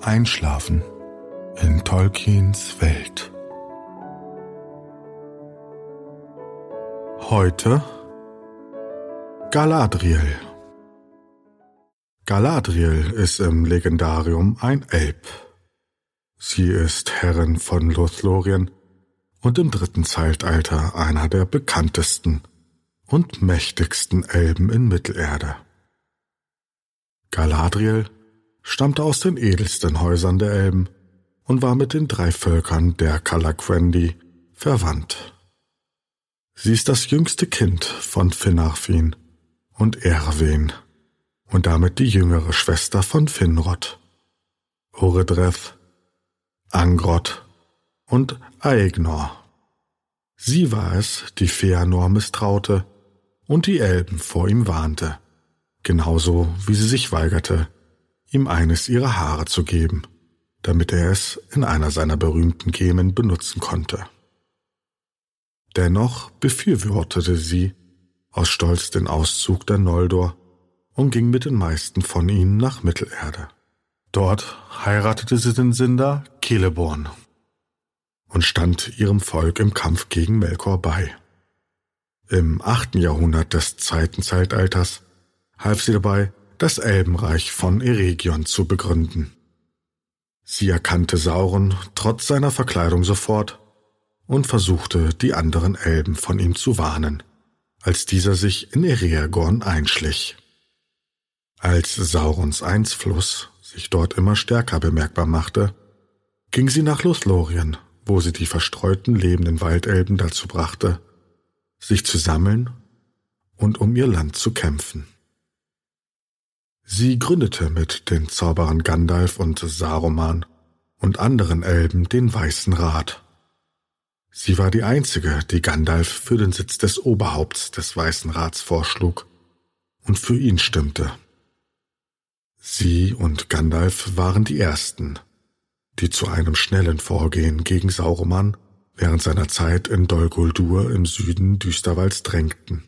Einschlafen in Tolkiens Welt. Heute Galadriel. Galadriel ist im Legendarium ein Elb. Sie ist Herrin von Lothlorien und im 3. Zeitalter einer der bekanntesten und mächtigsten Elben in Mittelerde. Galadriel stammte aus den edelsten Häusern der Elben und war mit den 3 Völkern der Calaquendi verwandt. Sie ist das jüngste Kind von Finarfin und Erwin und damit die jüngere Schwester von Finrod, Oredreth, Angrod und Aegnor. Sie war es, die Feanor misstraute und die Elben vor ihm warnte, genauso wie sie sich weigerte, ihm eines ihrer Haare zu geben, damit er es in einer seiner berühmten Gemen benutzen konnte. Dennoch befürwortete sie aus Stolz den Auszug der Noldor und ging mit den meisten von ihnen nach Mittelerde. Dort heiratete sie den Sindar Celeborn und stand ihrem Volk im Kampf gegen Melkor bei. Im 8. Jahrhundert des 2. Zeitalters half sie dabei, das Elbenreich von Eregion zu begründen. Sie erkannte Sauron trotz seiner Verkleidung sofort und versuchte, die anderen Elben von ihm zu warnen, als dieser sich in Eregion einschlich. Als Saurons Einfluss sich dort immer stärker bemerkbar machte, ging sie nach Lothlorien, wo sie die verstreuten lebenden Waldelben dazu brachte, sich zu sammeln und um ihr Land zu kämpfen. Sie gründete mit den Zauberern Gandalf und Saruman und anderen Elben den Weißen Rat. Sie war die einzige, die Gandalf für den Sitz des Oberhaupts des Weißen Rats vorschlug und für ihn stimmte. Sie und Gandalf waren die ersten, die zu einem schnellen Vorgehen gegen Saruman während seiner Zeit in Dol Guldur im Süden Düsterwalds drängten.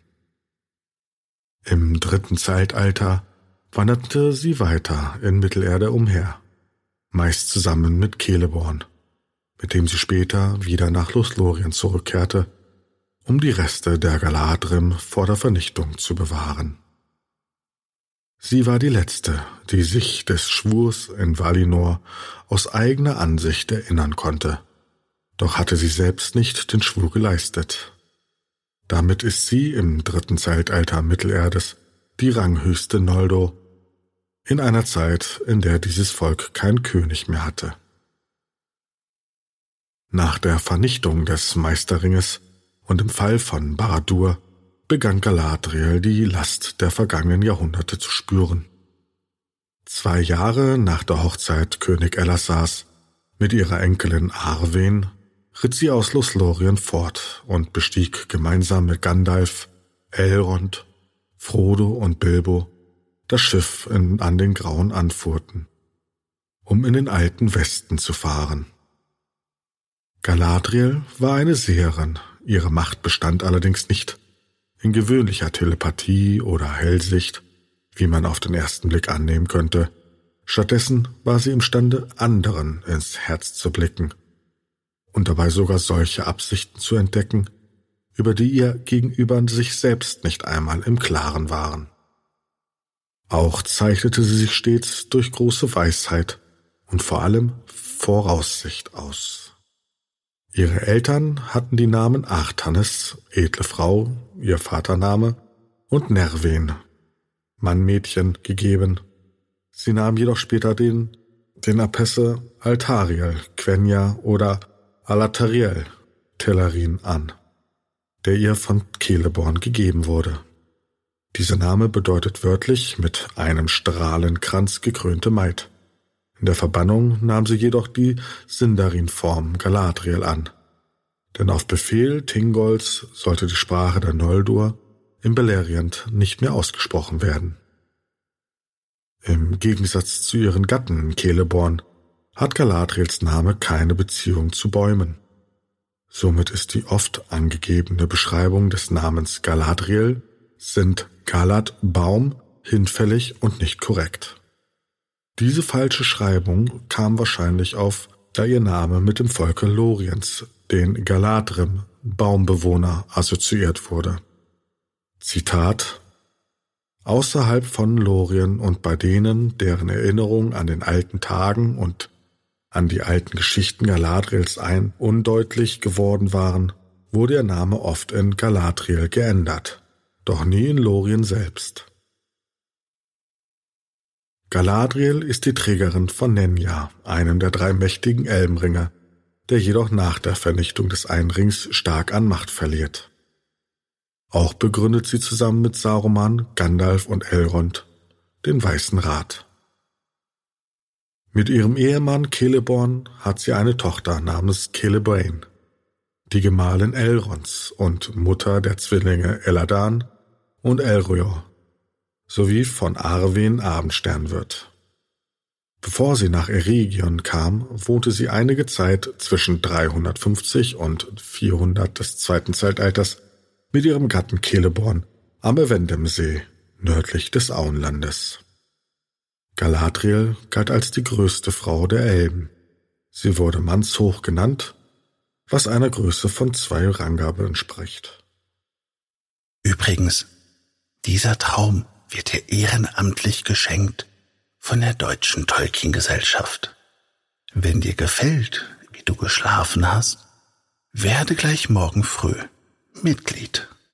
Im 3. Zeitalter wanderte sie weiter in Mittelerde umher, meist zusammen mit Celeborn, mit dem sie später wieder nach Lothlorien zurückkehrte, um die Reste der Galadrim vor der Vernichtung zu bewahren. Sie war die letzte, die sich des Schwurs in Valinor aus eigener Ansicht erinnern konnte, doch hatte sie selbst nicht den Schwur geleistet. Damit ist sie im 3. Zeitalter Mittelerdes die ranghöchste Noldo, in einer Zeit, in der dieses Volk keinen König mehr hatte. Nach der Vernichtung des Meisterringes und im Fall von Barad-dûr begann Galadriel die Last der vergangenen Jahrhunderte zu spüren. 2 Jahre nach der Hochzeit König Elessars mit ihrer Enkelin Arwen ritt sie aus Lothlorien fort und bestieg gemeinsam mit Gandalf, Elrond, Frodo und Bilbo das Schiff an den grauen Anfurten, um in den alten Westen zu fahren. Galadriel war eine Seherin, ihre Macht bestand allerdings nicht in gewöhnlicher Telepathie oder Hellsicht, wie man auf den ersten Blick annehmen könnte. Stattdessen war sie imstande, anderen ins Herz zu blicken und dabei sogar solche Absichten zu entdecken, über die ihr gegenüber sich selbst nicht einmal im Klaren waren. Auch zeichnete sie sich stets durch große Weisheit und vor allem Voraussicht aus. Ihre Eltern hatten die Namen Artanis, edle Frau, ihr Vatername, und Nerwen, Mann-Mädchen, gegeben. Sie nahm jedoch später den Apesse Altariel, Quenya oder Alatariel, Telerin an, der ihr von Celeborn gegeben wurde. Dieser Name bedeutet wörtlich mit einem Strahlenkranz gekrönte Maid. In der Verbannung nahm sie jedoch die Sindarin-Form Galadriel an, denn auf Befehl Thingolls sollte die Sprache der Noldor im Beleriand nicht mehr ausgesprochen werden. Im Gegensatz zu ihren Gatten Celeborn hat Galadriels Name keine Beziehung zu Bäumen. Somit ist die oft angegebene Beschreibung des Namens Galadriel sind Galad Baum hinfällig und nicht korrekt. Diese falsche Schreibung kam wahrscheinlich auf, da ihr Name mit dem Volke Loriens, den Galadrim, Baumbewohner, assoziiert wurde. Zitat: Außerhalb von Lorien und bei denen, deren Erinnerung an den alten Tagen und an die alten Geschichten Galadriels undeutlich geworden waren, wurde ihr Name oft in Galadriel geändert, doch nie in Lorien selbst. Galadriel ist die Trägerin von Nenya, einem der 3 mächtigen Elbenringe, der jedoch nach der Vernichtung des Einrings stark an Macht verliert. Auch begründet sie zusammen mit Saruman, Gandalf und Elrond den Weißen Rat. Mit ihrem Ehemann Celeborn hat sie eine Tochter namens Celebrain, die Gemahlin Elronds und Mutter der Zwillinge Eladan und Elröor, sowie von Arwen Abendstern wird. Bevor sie nach Eregion kam, wohnte sie einige Zeit zwischen 350 und 400 des Zweiten Zeitalters mit ihrem Gatten Celeborn am Evendem-See, nördlich des Auenlandes. Galadriel galt als die größte Frau der Elben. Sie wurde mannshoch genannt, was einer Größe von 2 Rangabe entspricht. Übrigens, dieser Traum wird dir ehrenamtlich geschenkt von der Deutschen Tolkien-Gesellschaft. Wenn dir gefällt, wie du geschlafen hast, werde gleich morgen früh Mitglied.